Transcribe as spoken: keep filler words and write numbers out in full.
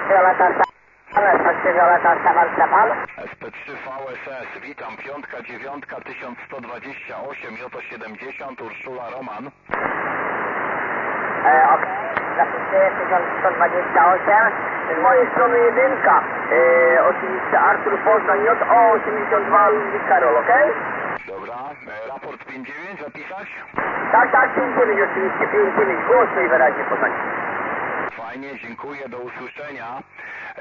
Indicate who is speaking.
Speaker 1: Violeta S P trzy Violeta Stefan Stefan.
Speaker 2: S P trzy V S S, witam, piątka, dziewiątka, tysiąc sto dwadzieścia osiem, J siedemdziesiąt, Urszula Roman.
Speaker 1: E, ok, zapisuję tysiąc sto dwadzieścia osiem. Z mojej strony jedynka. E, oczywiście Artur Poznań, J O osiemdziesiąt dwa, Ludwik Karol, ok?
Speaker 2: Dobra, e, raport pięć dziewięć zapisać?
Speaker 1: Tak, tak, pięć dziewięć oczywiście, pięć dziewięć, głośno i wyraźnie Poznań.
Speaker 2: Fajnie, dziękuję, do usłyszenia.